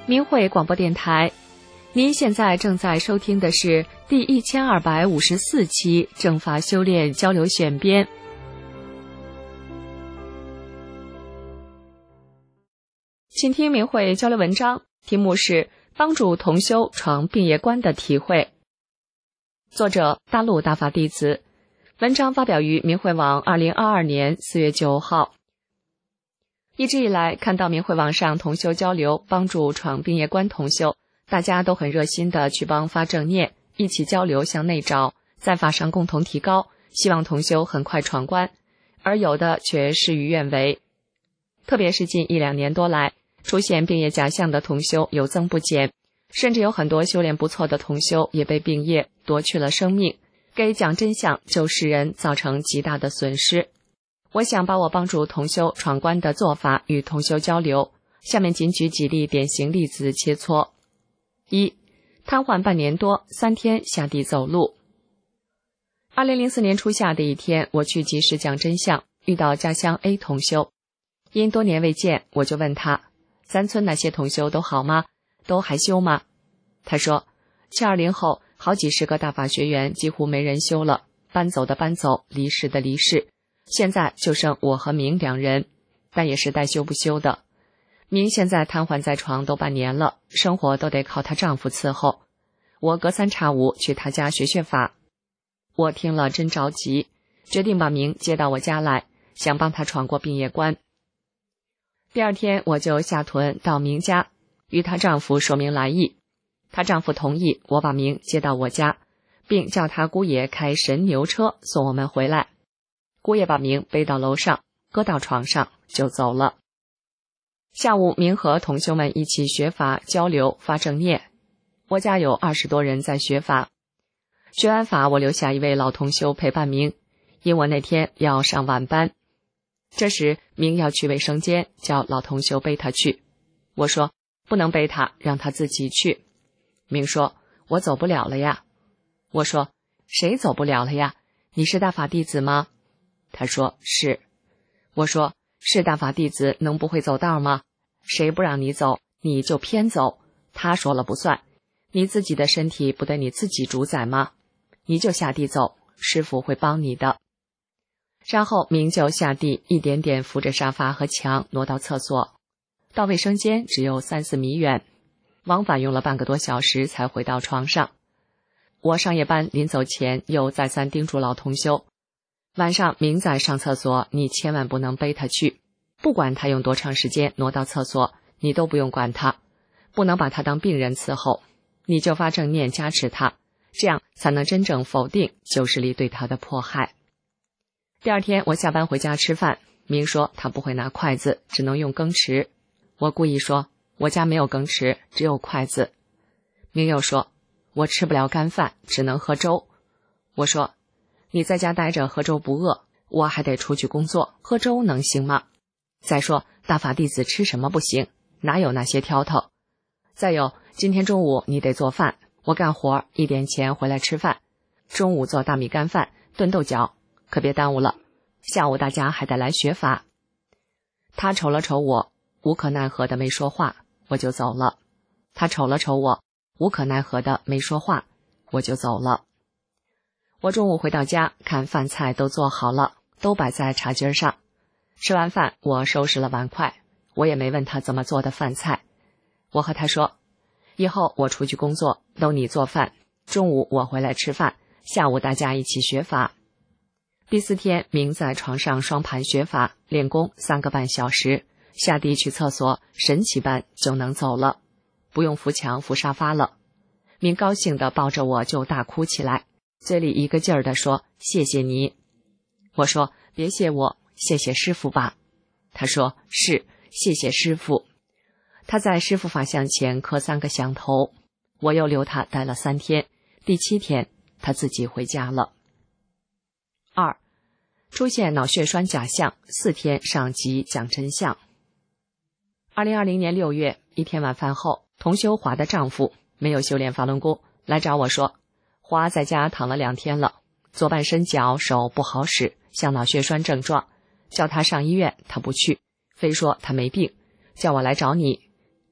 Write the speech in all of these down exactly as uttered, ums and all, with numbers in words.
明慧广播电台，您现在正在收听的是第一千二百五十四期正法修炼交流选编。请听明慧交流文章，题目是帮助同修闯病业关的体会，作者大陆大法弟子，文章发表于明慧网二零二二年四月九号。一直以来，看到明慧网上同修交流帮助闯病业关同修，大家都很热心的去帮发正念，一起交流向内找，在法上共同提高，希望同修很快闯关，而有的却事与愿违。特别是近一两年多来，出现病业假象的同修有增不减，甚至有很多修炼不错的同修也被病业夺去了生命，给讲真相救世人造成极大的损失。我想把我帮助同修闯关的做法与同修交流，下面仅举几例典型例子切磋。一、瘫痪半年多，三天下地走路。二零零四年初夏的一天，我去集市讲真相，遇到家乡 A 同修，因多年未见，我就问他，咱村那些同修都好吗？都还修吗？他说，七二零后好几十个大法学员几乎没人修了，搬走的搬走，离世的离世，现在就剩我和明两人，但也是带修不修的。明现在瘫痪在床都半年了，生活都得靠她丈夫伺候。我隔三差五去她家学学法。我听了真着急，决定把明接到我家来，想帮她闯过病业关。第二天我就下屯到明家，与她丈夫说明来意。她丈夫同意我把明接到我家，并叫她姑爷开神牛车送我们回来。姑爷把明背到楼上，搁到床上就走了。下午，明和同修们一起学法交流发正念。我家有二十多人在学法。学完法，我留下一位老同修陪伴明，因我那天要上晚班。这时，明要去卫生间，叫老同修背他去。我说不能背他，让他自己去。明说我走不了了呀。我说谁走不了了呀？你是大法弟子吗？他说是。我说是大法弟子能不会走道吗？谁不让你走，你就偏走，他说了不算，你自己的身体不得你自己主宰吗？你就下地走，师父会帮你的。然后明就下地，一点点扶着沙发和墙挪到厕所，到卫生间只有三四米远，往返用了半个多小时才回到床上。我上夜班临走前又再三叮嘱老同修，晚上明在上厕所，你千万不能背他去，不管他用多长时间挪到厕所，你都不用管他，不能把他当病人伺候，你就发正念加持他，这样才能真正否定旧势力对他的迫害。第二天我下班回家吃饭，明说他不会拿筷子，只能用羹匙。我故意说我家没有羹匙，只有筷子。明又说我吃不了干饭，只能喝粥。我说你在家待着喝粥不饿，我还得出去工作，喝粥能行吗？再说大法弟子吃什么不行，哪有那些挑头？再有今天中午你得做饭，我干活一点前回来吃饭，中午做大米干饭炖豆角，可别耽误了，下午大家还得来学法。他瞅了瞅我，无可奈何的没说话，我就走了。他瞅了瞅我，无可奈何的没说话，我就走了。我中午回到家，看饭菜都做好了，都摆在茶几上。吃完饭，我收拾了碗筷，我也没问他怎么做的饭菜。我和他说，以后我出去工作都你做饭，中午我回来吃饭，下午大家一起学法。第四天，明在床上双盘学法练功三个半小时，下地去厕所，神奇般就能走了，不用扶墙扶沙发了。明高兴地抱着我就大哭起来，嘴里一个劲儿地说谢谢你。我说别谢我，谢谢师父吧。他说是，谢谢师父。他在师父法像前磕三个响头。我又留他待了三天，第七天他自己回家了。二、出现脑血栓假象，四天上集讲真相。二零二零年六月一天晚饭后，同修华的丈夫没有修炼法轮功，来找我说，华在家躺了两天了，左半身脚手不好使，像脑血栓症状，叫他上医院他不去，非说他没病，叫我来找你，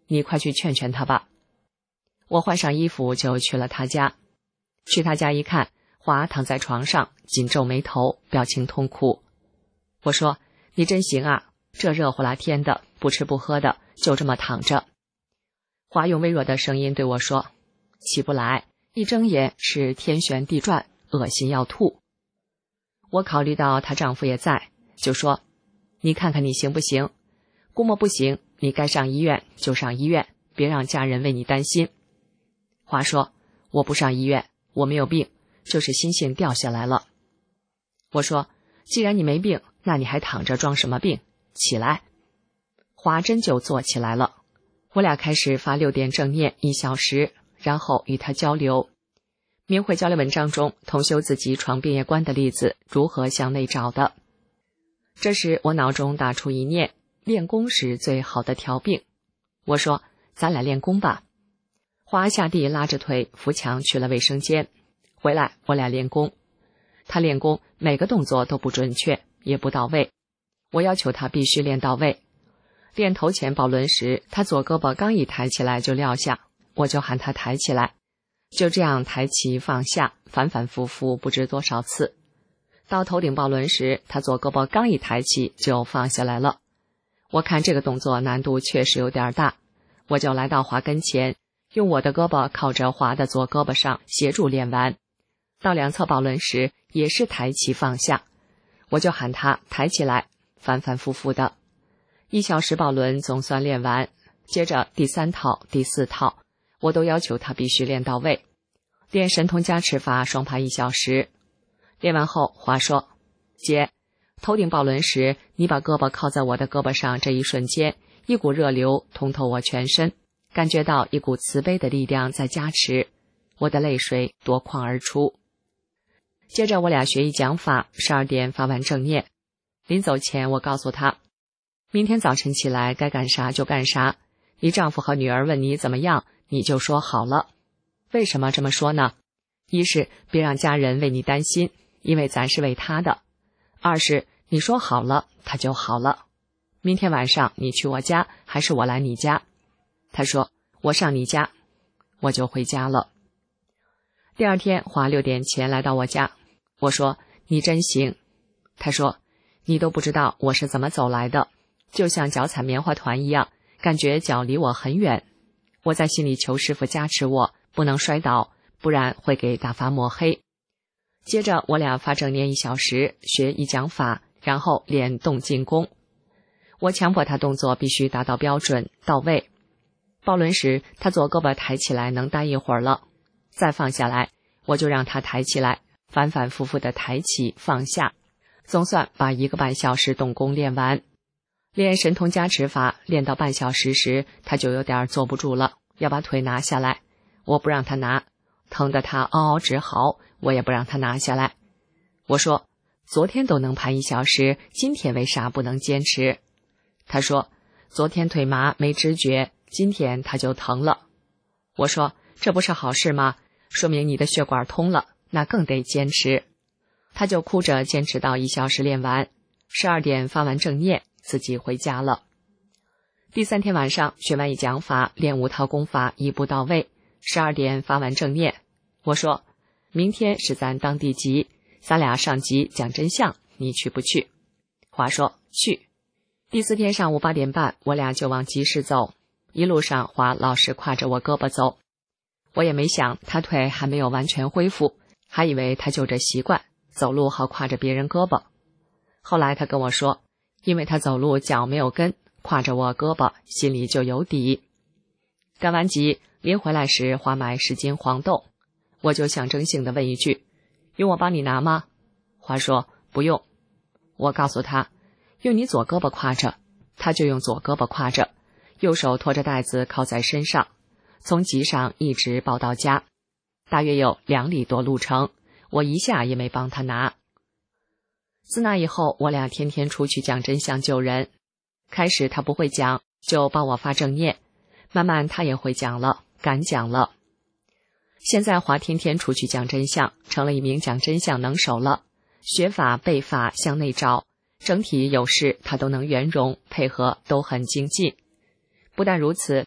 你快去劝劝他吧。我换上衣服就去了他家。去他家一看，华躺在床上，紧皱眉头，表情痛苦。我说，你真行啊，这热乎啦天的，不吃不喝的，就这么躺着。华用微弱的声音对我说，起不来，一睁眼是天旋地转，恶心要吐。我考虑到她丈夫也在，就说，你看看你行不行？估摸不行，你该上医院就上医院，别让家人为你担心。华说，我不上医院，我没有病，就是心性掉下来了。我说，既然你没病，那你还躺着装什么病？起来。华真就坐起来了。我俩开始发六点正念一小时，然后与他交流。明慧交流文章中同修自己闯病业关的例子如何向内找的。这时我脑中打出一念，练功是最好的调病。我说，咱俩练功吧。华下地拉着腿扶墙去了卫生间，回来我俩练功。他练功每个动作都不准确，也不到位，我要求他必须练到位。练头前抱轮时，他左胳膊刚一抬起来就撂下，我就喊他抬起来，就这样抬起放下，反反复复不知多少次。到头顶抱轮时，他左胳膊刚一抬起就放下来了。我看这个动作难度确实有点大，我就来到华跟前，用我的胳膊靠着华的左胳膊上协助练完。到两侧抱轮时也是抬起放下，我就喊他抬起来，反反复复的。一小时抱轮总算练完，接着第三套、第四套，我都要求他必须练到位。练神通加持法双排一小时。练完后，华说，姐，头顶抱轮时，你把胳膊靠在我的胳膊上，这一瞬间，一股热流通透我全身，感觉到一股慈悲的力量在加持，我的泪水夺眶而出。接着我俩学一讲法，十二点发完正念。临走前我告诉他，明天早晨起来该干啥就干啥，你丈夫和女儿问你怎么样，你就说好了。为什么这么说呢？一是别让家人为你担心，因为咱是为他的；二是你说好了，他就好了。明天晚上你去我家，还是我来你家？他说，我上你家，我就回家了。第二天华六点前来到我家，我说，你真行。他说，你都不知道我是怎么走来的，就像脚踩棉花团一样，感觉脚离我很远。我在心里求师父加持我，不能摔倒，不然会给大法抹黑。接着我俩发正念一小时，学一讲法，然后练动静功。我强迫他动作必须达到标准到位。抱轮时，他左胳膊抬起来能待一会儿了，再放下来，我就让他抬起来，反反复复的抬起放下，总算把一个半小时动功练完。练神通加持法练到半小时时，他就有点坐不住了，要把腿拿下来，我不让他拿，疼得他嗷嗷直嚎，我也不让他拿下来。我说，昨天都能盘一小时，今天为啥不能坚持？他说，昨天腿麻没知觉，今天他就疼了。我说，这不是好事吗？说明你的血管通了，那更得坚持。他就哭着坚持到一小时练完，十二点发完正念，自己回家了。第三天晚上学完一讲法，练五套功法一步到位，十二点发完正念。我说，明天是咱当地集，咱俩上集讲真相，你去不去？华说，去。第四天上午八点半，我俩就往集市走，一路上华老是挎着我胳膊走。我也没想他腿还没有完全恢复，还以为他就这习惯走路好挎着别人胳膊。后来他跟我说，因为他走路脚没有跟，挎着我胳膊心里就有底。干完集临回来时，华买十斤黄豆，我就象征性的问一句，用我帮你拿吗？华说不用。我告诉他，用你左胳膊挎着，他就用左胳膊挎着，右手拖着袋子靠在身上，从集上一直抱到家，大约有两里多路程，我一下也没帮他拿。自那以后，我俩天天出去讲真相救人。开始他不会讲，就帮我发正念，慢慢他也会讲了，敢讲了。现在华天天出去讲真相，成了一名讲真相能手了，学法背法向内找，整体有事他都能圆融配合，都很精进。不但如此，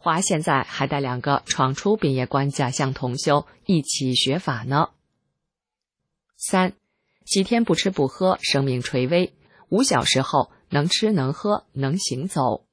华现在还带两个闯出殡业官假象同修一起学法呢。三，几天不吃不喝，生命垂危，五小时后能吃能喝能行走。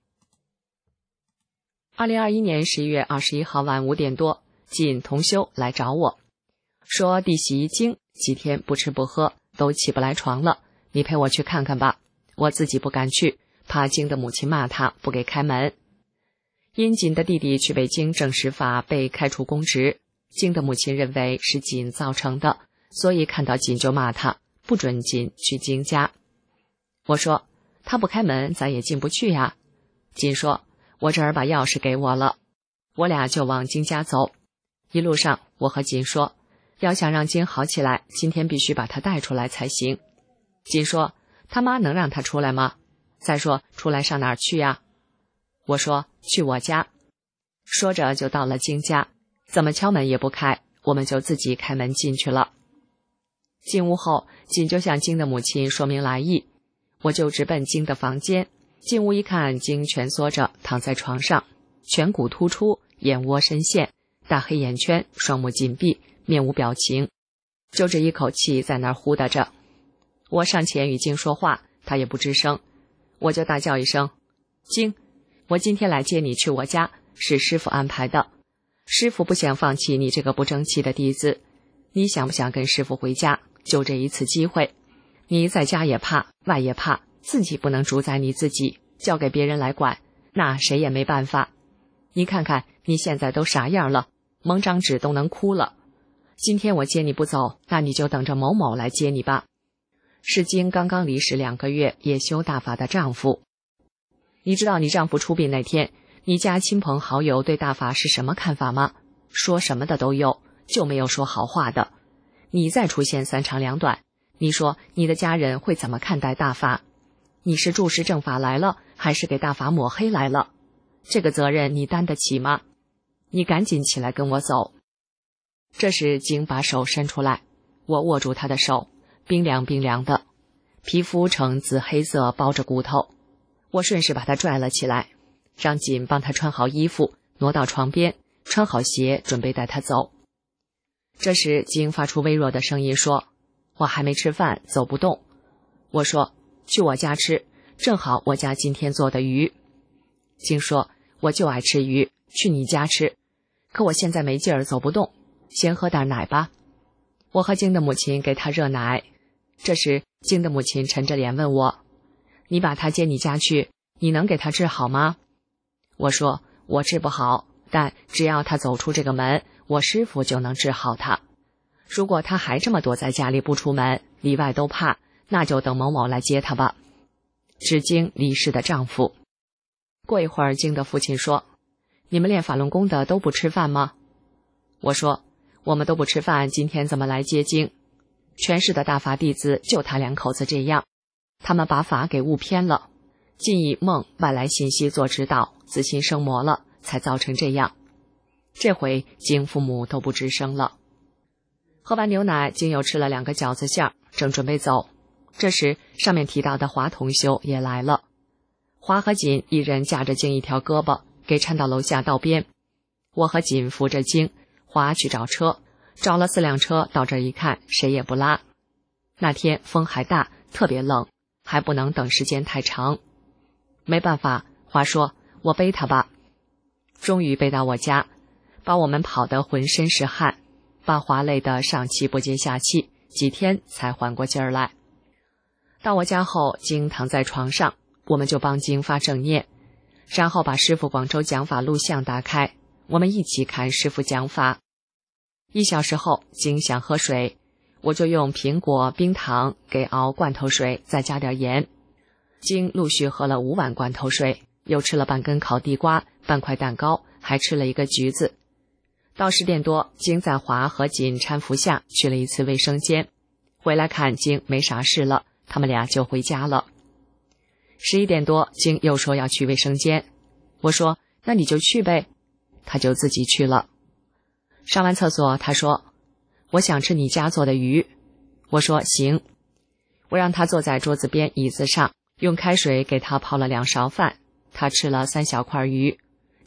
二零二一年十一月二十一号晚五点多，锦同修来找我，说弟媳经几天不吃不喝，都起不来床了，你陪我去看看吧。我自己不敢去，怕经的母亲骂他不给开门。因锦的弟弟去北京正实法被开除公职，经的母亲认为是锦造成的，所以看到锦就骂他，不准锦去经家。我说他不开门，咱也进不去呀。锦说我这儿把钥匙给我了。我俩就往经家走。一路上我和锦说，要想让经好起来，今天必须把他带出来才行。锦说他妈能让他出来吗？再说出来上哪儿去呀？我说去我家。说着就到了经家，怎么敲门也不开，我们就自己开门进去了。进屋后，锦就向经的母亲说明来意，我就直奔经的房间。进屋一看，经蜷缩着躺在床上，颧骨突出，眼窝深陷，大黑眼圈，双目紧闭，面无表情，就这一口气在那儿呼哒着。我上前与经说话，他也不吱声，我就大叫一声，经，我今天来接你去我家，是师父安排的，师父不想放弃你这个不争气的弟子，你想不想跟师父回家？就这一次机会，你在家也怕，外也怕，自己不能主宰你自己，交给别人来管，那谁也没办法。你看看你现在都啥样了，蒙张纸都能哭了。今天我接你不走，那你就等着某某来接你吧。是经刚刚离世两个月也修大法的丈夫。你知道你丈夫出殡那天，你家亲朋好友对大法是什么看法吗？说什么的都有，就没有说好话的。你再出现三长两短，你说你的家人会怎么看待大法？你是注释正法来了，还是给大法抹黑来了？这个责任你担得起吗？你赶紧起来跟我走。这时经把手伸出来，我握住他的手，冰凉冰凉的，皮肤呈紫黑色，包着骨头。我顺势把他拽了起来，让锦帮他穿好衣服，挪到床边，穿好鞋，准备带他走。这时经发出微弱的声音说，我还没吃饭，走不动。我说去我家吃，正好我家今天做的鱼。经说我就爱吃鱼，去你家吃，可我现在没劲儿，走不动，先喝点奶吧。我和经的母亲给他热奶。这时经的母亲沉着脸问我，你把他接你家去，你能给他治好吗？我说我治不好，但只要他走出这个门，我师父就能治好他。如果他还这么躲在家里不出门，里外都怕，那就等某某来接他吧。指经离世的丈夫。过一会儿经的父亲说，你们练法轮功的都不吃饭吗？我说我们都不吃饭，今天怎么来接经？全市的大法弟子就他两口子这样，他们把法给误偏了，尽以梦外来信息做指导，自信生魔了，才造成这样。这回经父母都不吱声了。喝完牛奶，经又吃了两个饺子馅儿，正准备走。这时上面提到的华同修也来了，华和锦一人架着经一条胳膊，给搀到楼下道边。我和锦扶着经，华去找车，找了四辆车，到这儿一看，谁也不拉。那天风还大，特别冷，还不能等时间太长。没办法，华说我背他吧。终于背到我家，把我们跑得浑身是汗，把华累得上气不接下气，几天才缓过劲儿来。到我家后，经躺在床上，我们就帮经发正念，然后把师父广州讲法录像打开，我们一起看师父讲法。一小时后，经想喝水，我就用苹果、冰糖给熬罐头水，再加点盐。经陆续喝了五碗罐头水，又吃了半根烤地瓜，半块蛋糕，还吃了一个橘子。到十点多，经在华和锦搀扶下去了一次卫生间，回来看经没啥事了，他们俩就回家了。十一点多，经又说要去卫生间，我说那你就去呗，他就自己去了。上完厕所，他说我想吃你家做的鱼。我说行。我让他坐在桌子边椅子上，用开水给他泡了两勺饭，他吃了三小块鱼。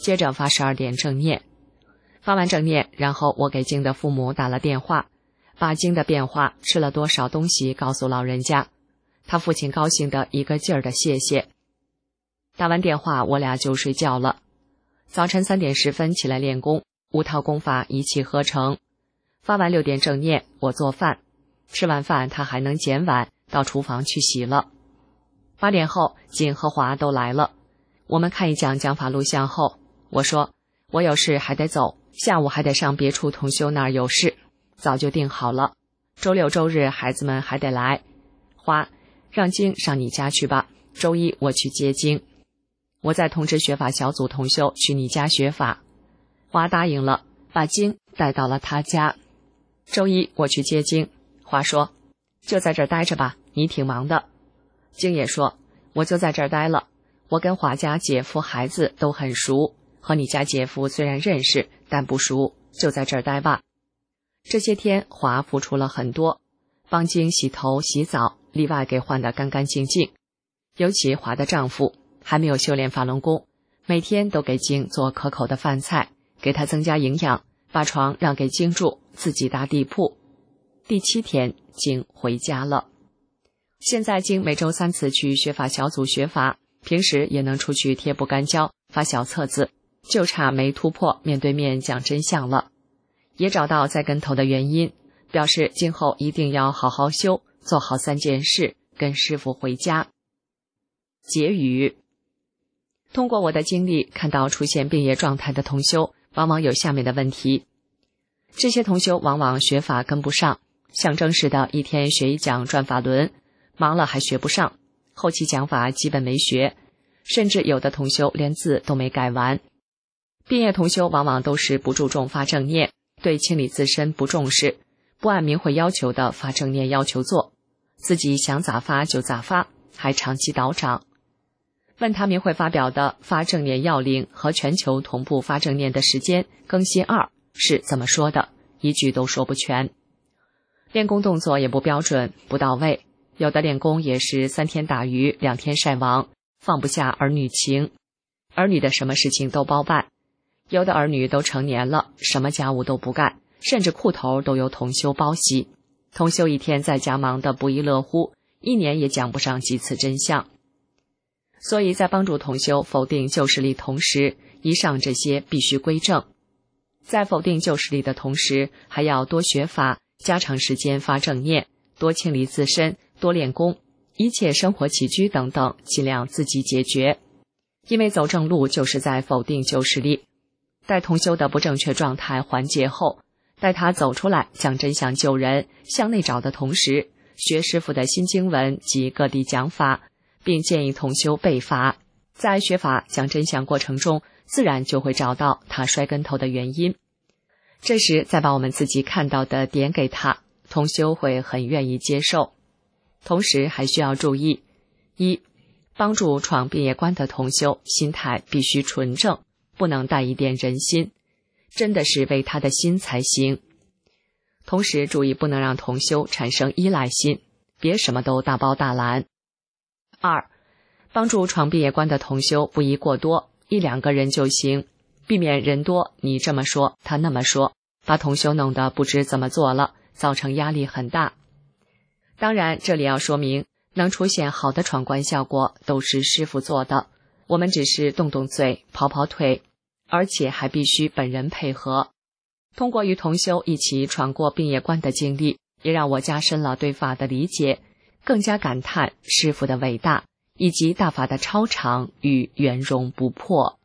接着发十二点正念。发完正念，然后我给经的父母打了电话，把经的变化、吃了多少东西告诉老人家。他父亲高兴的一个劲儿的谢谢。打完电话，我俩就睡觉了。早晨三点十分起来练功，五套功法一气呵成。发完六点正念，我做饭，吃完饭他还能捡碗，到厨房去洗了。八点后，景和华都来了。我们看一讲讲法录像后，我说我有事还得走，下午还得上别处同修那儿有事，早就定好了。周六周日孩子们还得来。华，让经上你家去吧，周一我去接经。我再通知学法小组同修去你家学法。华答应了，把经带到了他家。周一我去接经。华说就在这儿待着吧，你挺忙的。经也说我就在这儿待了，我跟华家姐夫孩子都很熟，和你家姐夫虽然认识但不熟，就在这儿待吧。这些天华付出了很多，帮经洗头洗澡，例外给换得干干净净。尤其华的丈夫还没有修炼法轮功，每天都给经做可口的饭菜，给他增加营养，把床让给经住，自己搭地铺。第七天经回家了。现在经每周三次去学法小组学法，平时也能出去贴不干胶发小册子，就差没突破面对面讲真相了。也找到栽跟头的原因，表示今后一定要好好修，做好三件事，跟师父回家。结语：通过我的经历，看到出现病业状态的同修往往有下面的问题。这些同修往往学法跟不上，象征式的一天学一讲转法轮，忙了还学不上，后期讲法基本没学，甚至有的同修连字都没改完。病业同修往往都是不注重发正念，对清理自身不重视，不按明慧要求的发正念要求做，自己想咋发就咋发，还长期倒掌。问他明慧发表的发正念要领和全球同步发正念的时间更新二是怎么说的，一句都说不全。练功动作也不标准不到位，有的练功也是三天打鱼两天晒网，放不下儿女情，儿女的什么事情都包办，有的儿女都成年了，什么家务都不干，甚至裤头都由同修包洗，同修一天在家忙得不亦乐乎，一年也讲不上几次真相。所以在帮助同修否定旧势力同时，以上这些必须归正。在否定旧势力的同时，还要多学法，加长时间发正念，多清理自身，多练功，一切生活起居等等尽量自己解决。因为走正路就是在否定旧势力。待同修的不正确状态缓解后，待他走出来讲真相救人，向内找的同时，学师父的新经文及各地讲法，并建议同修背法。在学法讲真相过程中，自然就会找到他摔跟头的原因。这时再把我们自己看到的点给他，同修会很愿意接受。同时还需要注意：一、帮助闯病业关的同修心态必须纯正，不能带一点人心，真的是为他的心才行。同时注意不能让同修产生依赖心，别什么都大包大揽。二、帮助闯病业关的同修不宜过多，一两个人就行，避免人多你这么说他那么说，把同修弄得不知怎么做了，造成压力很大。当然这里要说明，能出现好的闯关效果都是师父做的，我们只是动动嘴跑跑腿，而且还必须本人配合。通过与同修一起闯过病业关的经历，也让我加深了对法的理解，更加感叹师父的伟大，以及大法的超常与圆融不破。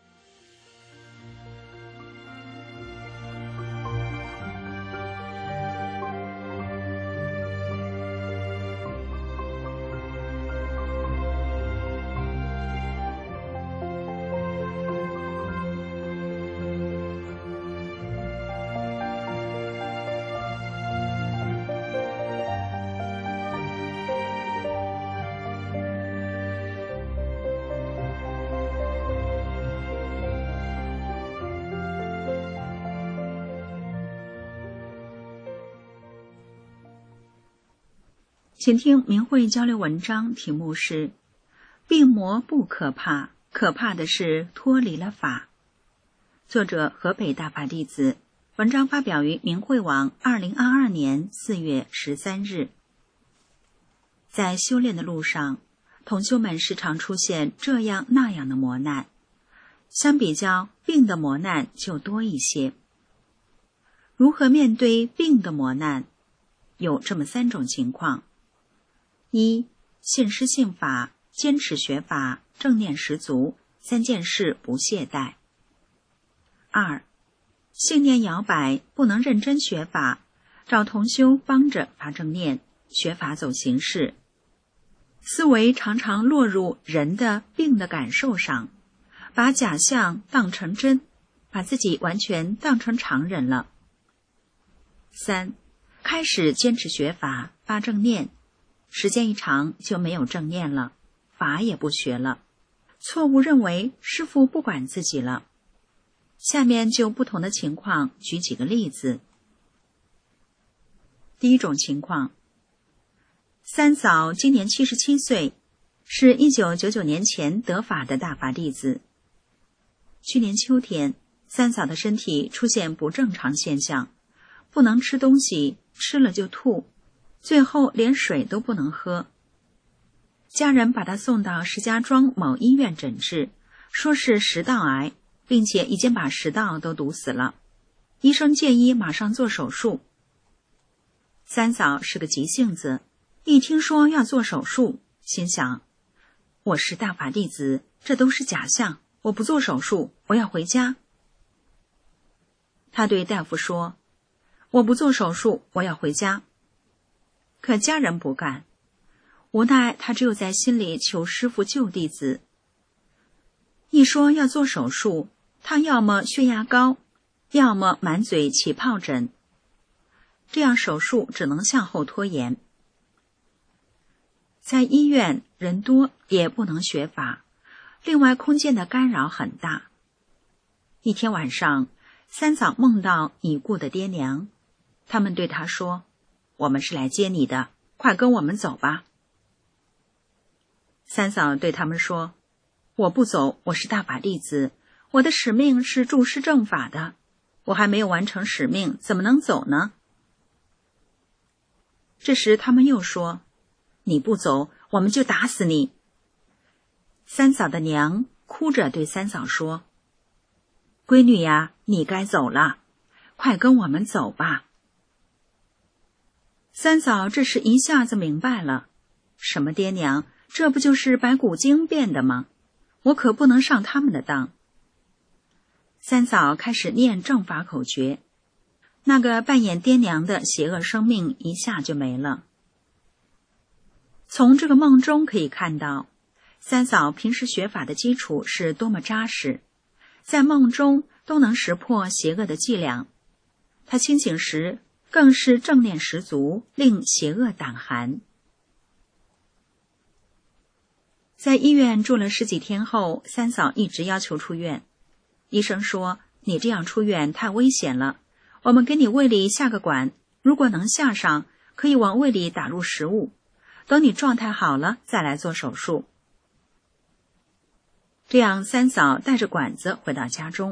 请听明慧交流文章，题目是病魔不可怕，可怕的是脱离了法。 作者河北大法弟子，文章发表于明慧网二零二二年四月十三日。在修炼的路上，同修们时常出现这样那样的磨难，相比较病的磨难就多一些。如何面对病的磨难？有这么三种情况：一、信师信法，坚持学法，正念十足，三件事不懈怠；二、信念摇摆，不能认真学法，找同修帮着发正念，学法走形式。思维常常落入人的病的感受上，把假象当成真，把自己完全当成常人了。三、开始坚持学法，发正念，时间一长就没有正念了，法也不学了，错误认为师父不管自己了。下面就不同的情况举几个例子。第一种情况，三嫂今年七十七岁，是一九九九年前得法的大法弟子。去年秋天，三嫂的身体出现不正常现象，不能吃东西，吃了就吐，最后连水都不能喝。家人把她送到石家庄某医院诊治，说是食道癌，并且已经把食道都堵死了，医生建议马上做手术。三嫂是个急性子，一听说要做手术，心想，我是大法弟子，这都是假象，我不做手术，我要回家。他对大夫说，我不做手术，我要回家。可家人不干，无奈他只有在心里求师父救弟子。一说要做手术，他要么血压高，要么满嘴起疱疹，这样手术只能向后拖延。在医院人多，也不能学法，另外空间的干扰很大。一天晚上，三嫂梦到已故的爹娘，他们对他说，我们是来接你的，快跟我们走吧。三嫂对他们说，我不走，我是大法弟子，我的使命是助师正法的，我还没有完成使命，怎么能走呢？这时他们又说，你不走，我们就打死你。三嫂的娘哭着对三嫂说，闺女呀，你该走了，快跟我们走吧。三嫂这时一下子明白了，什么爹娘，这不就是白骨精变的吗？我可不能上他们的当。三嫂开始念正法口诀，那个扮演爹娘的邪恶生命一下就没了。从这个梦中可以看到，三嫂平时学法的基础是多么扎实，在梦中都能识破邪恶的伎俩。她清醒时更是正念十足，令邪恶胆寒。在医院住了十几天后，三嫂一直要求出院。医生说，你这样出院太危险了，我们给你胃里下个管，如果能下上，可以往胃里打入食物，等你状态好了再来做手术。这样三嫂带着管子回到家中。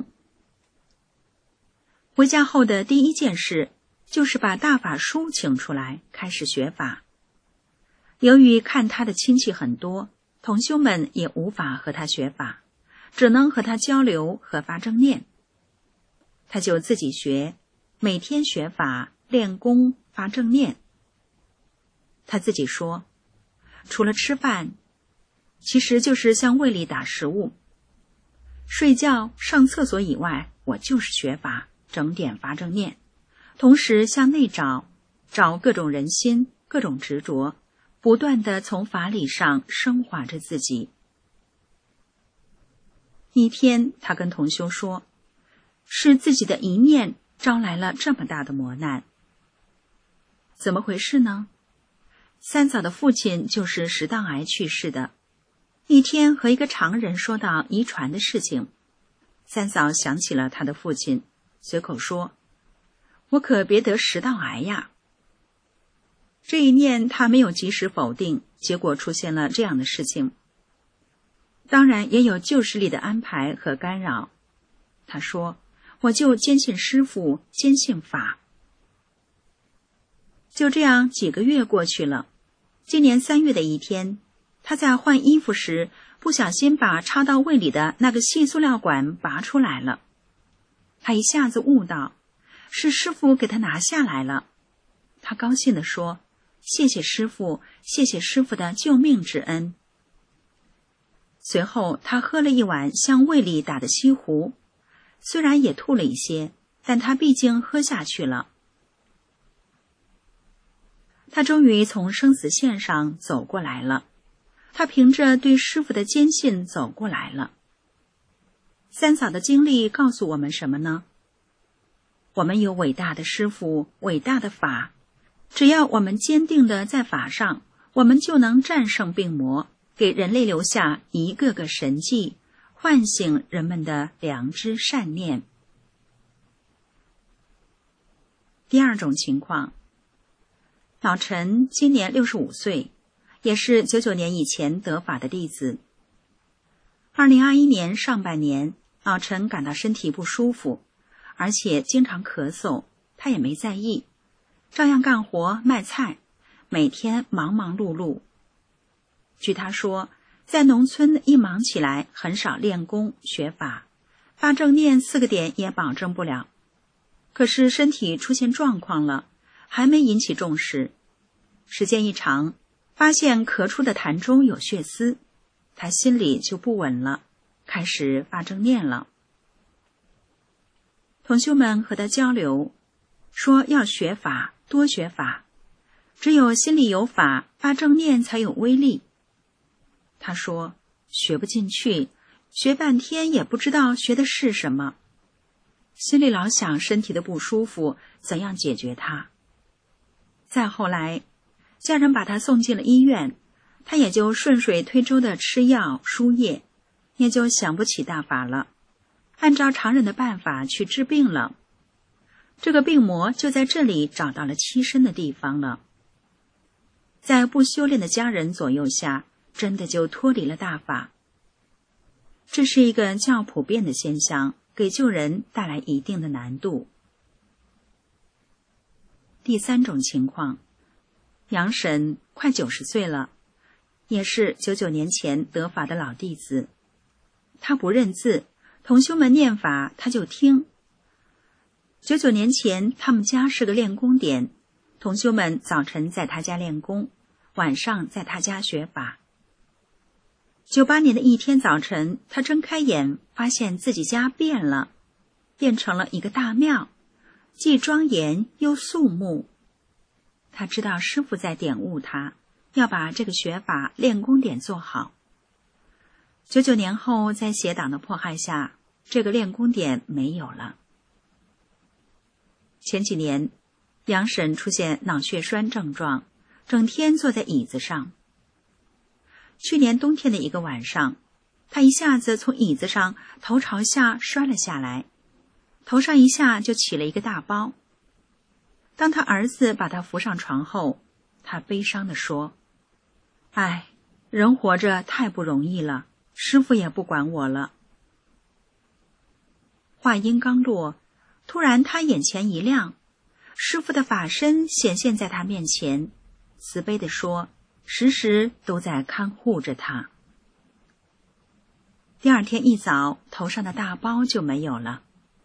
回家后的第一件事就是把大法书请出来，开始学法。由于看他的亲戚很多，同修们也无法和他学法，只能和他交流和发正念。他就自己学，每天学法，练功，发正念。他自己说，除了吃饭，其实就是向胃里打食物。睡觉、上厕所以外，我就是学法，整点发正念，同时向内找，找各种人心，各种执着，不断地从法理上升华着自己。一天，他跟同修说，是自己的一念招来了这么大的磨难。怎么回事呢？三嫂的父亲就是食道癌去世的。一天和一个常人说到遗传的事情，三嫂想起了他的父亲，随口说，我可别得食道癌呀。这一念他没有及时否定，结果出现了这样的事情。当然也有旧势力的安排和干扰。他说， 我就坚信师父，坚信法。就这样几个月过去了，今年三月的一天，他在换衣服时不小心把插到胃里的那个细塑料管拔出来了。他一下子悟到是师父给他拿下来了，他高兴地说：谢谢师父，谢谢师父的救命之恩。随后他喝了一碗向胃里打的西湖，虽然也吐了一些，但他毕竟喝下去了。他终于从生死线上走过来了，他凭着对师父的坚信走过来了。三嫂的经历告诉我们什么呢？我们有伟大的师父，伟大的法，只要我们坚定地在法上，我们就能战胜病魔，给人类留下一个个神迹，唤醒人们的良知善念。第二种情况，老陈今年六十五岁，也是九九年以前得法的弟子。二零二一年上半年，老陈感到身体不舒服，而且经常咳嗽，他也没在意，照样干活卖菜，每天忙忙碌碌。据他说，在农村一忙起来，很少练功学法，发正念四个点也保证不了。可是身体出现状况了，还没引起重视。时间一长，发现咳出的痰中有血丝，他心里就不稳了，开始发正念了。同修们和他交流，说要学法，多学法，只有心里有法，发正念才有威力。他说学不进去，学半天也不知道学的是什么，心里老想身体的不舒服，怎样解决它。再后来，家人把他送进了医院，他也就顺水推舟的吃药输液，也就想不起大法了，按照常人的办法去治病了。这个病魔就在这里找到了栖身的地方了。在不修炼的家人左右下，真的就脱离了大法。这是一个较普遍的现象，给救人带来一定的难度。第三种情况，杨婶快九十岁了，也是九九年前得法的老弟子。他不认字，同修们念法他就听。九九年前他们家是个练功点，同修们早晨在他家练功，晚上在他家学法。九八年的一天早晨，他睁开眼，发现自己家变了，变成了一个大庙，既庄严又肃穆。他知道师父在点悟他，要把这个学法练功点做好。九九年后，在邪党的迫害下，这个练功点没有了。前几年，杨婶出现脑血栓症状，整天坐在椅子上。去年冬天的一个晚上，他一下子从椅子上头朝下摔了下来，头上一下就起了一个大包。当他儿子把他扶上床后，他悲伤地说：哎，人活着太不容易了，师父也不管我了。话音刚落，突然他眼前一亮，师父的法身显现在他面前，慈悲地说，时时都在看护着他。第二天一早，头上的大包就没有了。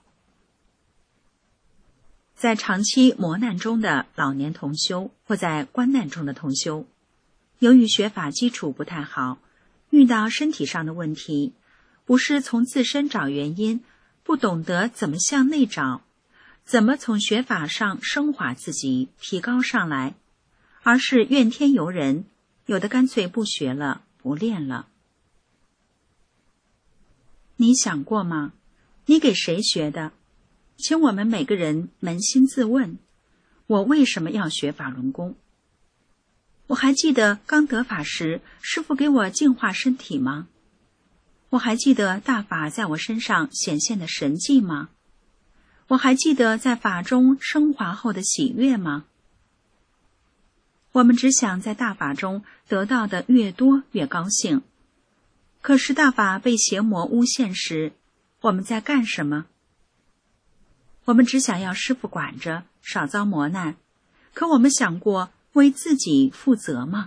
在长期磨难中的老年同修，或在关难中的同修，由于学法基础不太好，遇到身体上的问题，不是从自身找原因，不懂得怎么向内找，怎么从学法上升华自己，提高上来，而是怨天尤人，有的干脆不学了，不练了。你想过吗？你给谁学的？请我们每个人扪心自问，我为什么要学法轮功？我还记得刚得法时，师父给我净化身体吗？我还记得大法在我身上显现的神迹吗？我还记得在法中升华后的喜悦吗？我们只想在大法中得到的越多越高兴，可是大法被邪魔诬陷时，我们在干什么？ 我们只想要师父管着，少遭磨难，可我们想过为自己负责吗？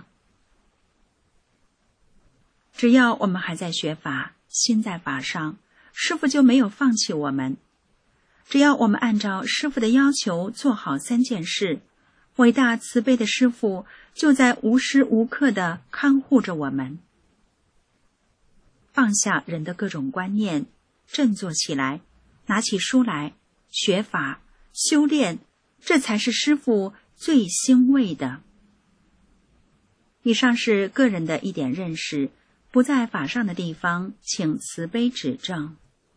只要我们还在学法，心在法上，师父就没有放弃我们。只要我们按照师父的要求做好三件事，伟大慈悲的师父就在无时无刻地看护着我们。放下人的各种观念，振作起来，拿起书来学法修炼，这才是师父最欣慰的。以上是个人的一点认识，不在法上的地方，请慈悲指正。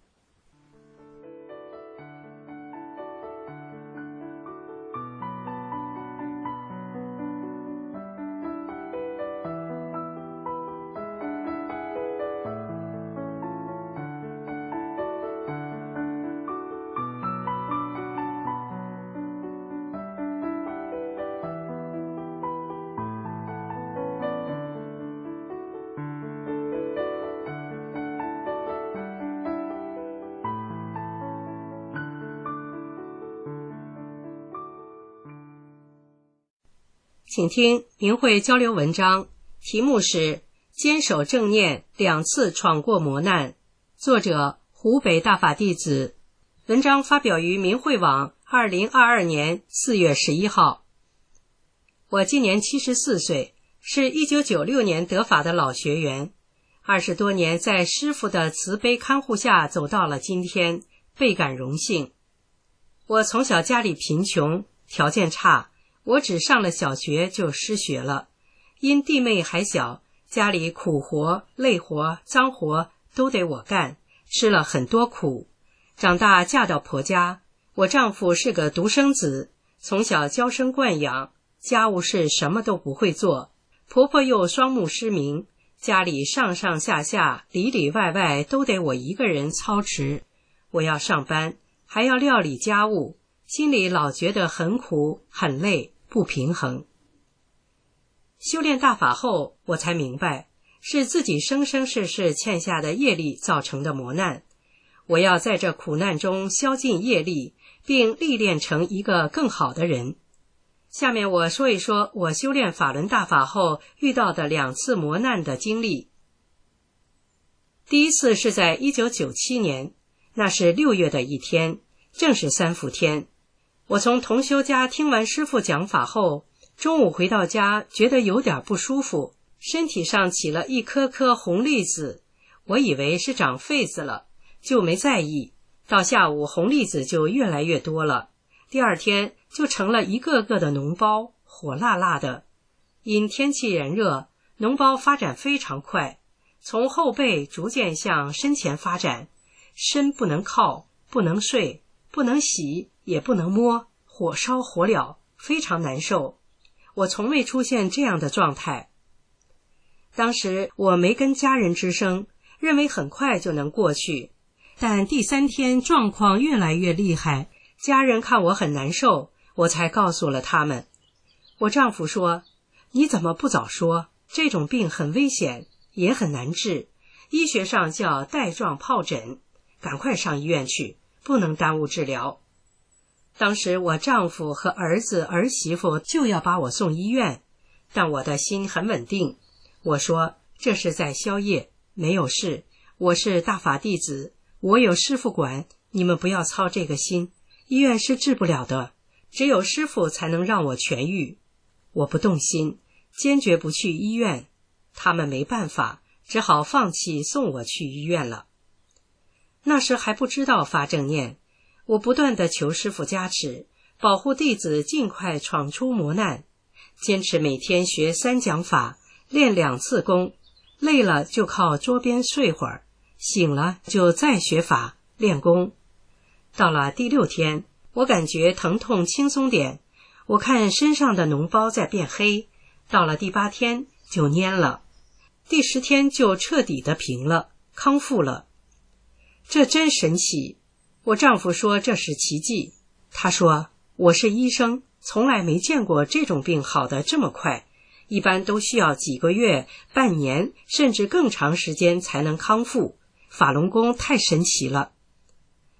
请听明慧交流文章，题目是坚守正念，两次闯过磨难，作者湖北大法弟子。文章发表于明慧网二零二二年四月十一号。我今年七十四岁，是一九九六年得法的老学员，二十多年在师父的慈悲看护下走到了今天，倍感荣幸。我从小家里贫穷，条件差，我只上了小学就失学了，因弟妹还小，家里苦活、累活、脏活都得我干，吃了很多苦。长大嫁到婆家，我丈夫是个独生子，从小娇生惯养，家务事什么都不会做。婆婆又双目失明，家里上上下下里里外外都得我一个人操持。我要上班，还要料理家务，心里老觉得很苦很累，不平衡。修炼大法后，我才明白，是自己生生世世欠下的业力造成的磨难。我要在这苦难中消尽业力，并历练成一个更好的人。下面我说一说我修炼法轮大法后遇到的两次磨难的经历。第一次是在一九九七年，那是六月的一天，正是三伏天。我从同修家听完师父讲法后，中午回到家觉得有点不舒服，身体上起了一颗颗红粒子，我以为是长痱子了，就没在意。到下午红粒子就越来越多了，第二天就成了一个个的脓包，火辣辣的。因天气炎热，脓包发展非常快，从后背逐渐向身前发展，身不能靠，不能睡，不能洗，也不能摸，火烧火燎，非常难受。我从未出现这样的状态。当时我没跟家人吱声，认为很快就能过去。但第三天状况越来越厉害，家人看我很难受，我才告诉了他们。我丈夫说，你怎么不早说？这种病很危险，也很难治，医学上叫带状疱疹，赶快上医院去，不能耽误治疗。当时我丈夫和儿子儿媳妇就要把我送医院，但我的心很稳定。我说，这是在消业，没有事，我是大法弟子，我有师父管，你们不要操这个心，医院是治不了的，只有师父才能让我痊愈。我不动心，坚决不去医院，他们没办法，只好放弃送我去医院了。那时还不知道发正念，我不断地求师父加持，保护弟子尽快闯出磨难，坚持每天学三讲法，练两次功，累了就靠桌边睡会儿，醒了就再学法练功。到了第六天，我感觉疼痛轻松点，我看身上的脓包在变黑，到了第八天就蔫了，第十天就彻底的平了，康复了。这真神奇，我丈夫说这是奇迹。他说，我是医生，从来没见过这种病好得这么快，一般都需要几个月、半年甚至更长时间才能康复，法轮功太神奇了。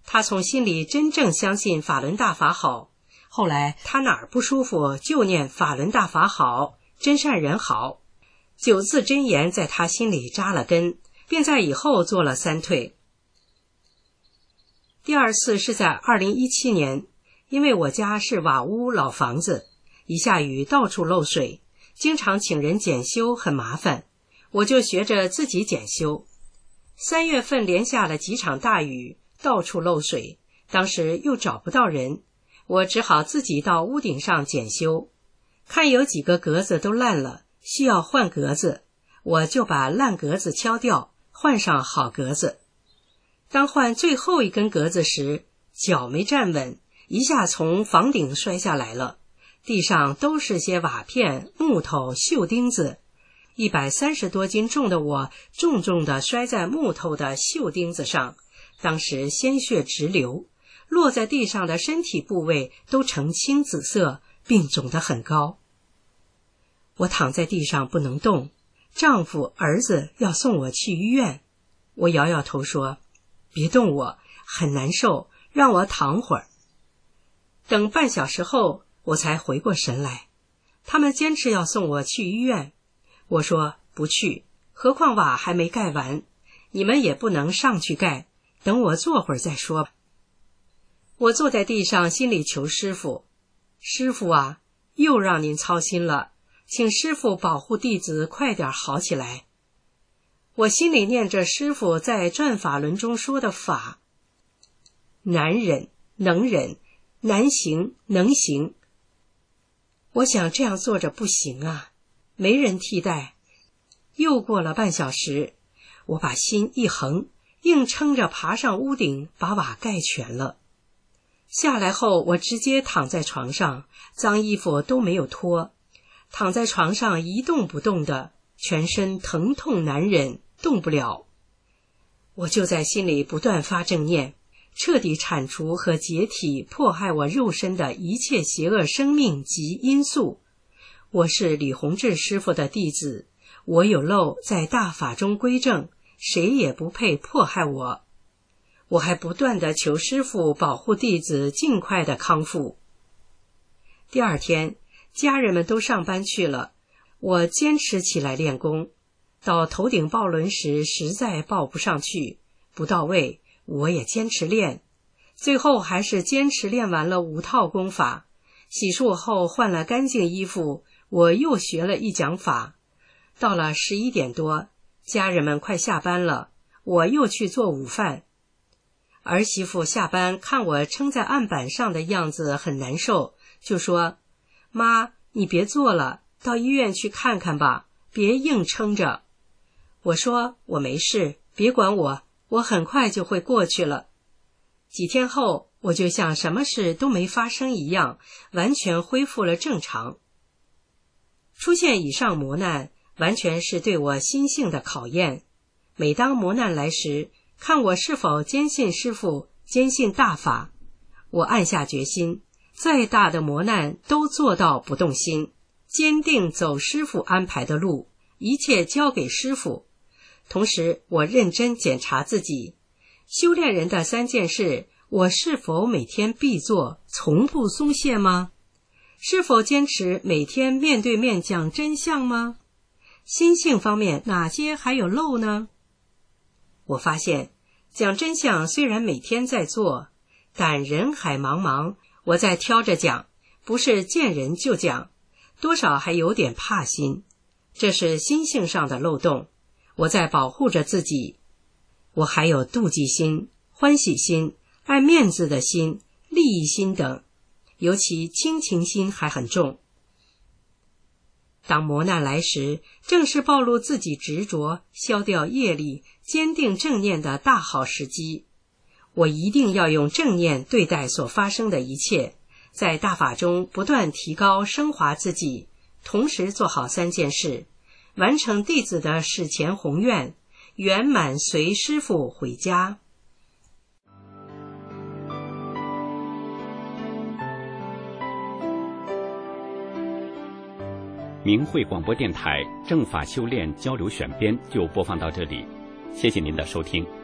他从心里真正相信法轮大法好，后来他哪儿不舒服就念法轮大法好，真善人好。九字真言在他心里扎了根，便在以后做了三退。第二次是在二零一七年，因为我家是瓦屋老房子，一下雨到处漏水，经常请人检修很麻烦，我就学着自己检修。三月份连下了几场大雨，到处漏水，当时又找不到人，我只好自己到屋顶上检修。看有几个格子都烂了，需要换格子，我就把烂格子敲掉，换上好格子。当换最后一根格子时，脚没站稳，一下从房顶摔下来了，地上都是些瓦片、木头、锈钉子。一百三十多斤重的我重重地摔在木头的锈钉子上，当时鲜血直流，落在地上的身体部位都呈青紫色，并肿得很高。我躺在地上不能动，丈夫、儿子要送我去医院。我摇摇头说，别动我，很难受，让我躺会儿。等半小时后，我才回过神来。他们坚持要送我去医院，我说不去，何况瓦还没盖完，你们也不能上去盖，等我坐会儿再说吧。我坐在地上，心里求师父，师父啊，又让您操心了，请师父保护弟子快点好起来。我心里念着师父在转法轮中说的法，难忍能忍，难行能行。我想这样坐着不行啊，没人替代。又过了半小时，我把心一横，硬撑着爬上屋顶，把瓦盖全了。下来后，我直接躺在床上，脏衣服都没有脱，躺在床上一动不动的，全身疼痛难忍，动不了。我就在心里不断发正念，彻底铲除和解体迫害我肉身的一切邪恶生命及因素。我是李洪志师父的弟子，我有漏在大法中归正，谁也不配迫害我。我还不断地求师父保护弟子尽快的康复。第二天，家人们都上班去了，我坚持起来练功。到头顶抱轮时实在抱不上去，不到位，我也坚持练。最后还是坚持练完了五套功法。洗漱后换了干净衣服，我又学了一讲法。到了十一点多，家人们快下班了，我又去做午饭。儿媳妇下班看我撑在案板上的样子很难受，就说，妈，你别做了，到医院去看看吧，别硬撑着。我说我没事，别管我，我很快就会过去了。几天后，我就像什么事都没发生一样，完全恢复了正常。出现以上磨难，完全是对我心性的考验。每当磨难来时，看我是否坚信师父，坚信大法。我暗下决心，再大的磨难都做到不动心，坚定走师父安排的路，一切交给师父。同时，我认真检查自己，修炼人的三件事，我是否每天必做，从不松懈吗？是否坚持每天面对面讲真相吗？心性方面哪些还有漏呢？我发现，讲真相虽然每天在做，但人海茫茫，我在挑着讲，不是见人就讲，多少还有点怕心，这是心性上的漏洞。我在保护着自己，我还有妒忌心、欢喜心、爱面子的心、利益心等，尤其亲情心还很重。当磨难来时，正是暴露自己执着、消掉业力、坚定正念的大好时机。我一定要用正念对待所发生的一切，在大法中不断提高升华自己，同时做好三件事，完成弟子的史前宏愿，圆满随师父回家。 明慧广播电台正法修炼交流选编就播放到这里，谢谢您的收听。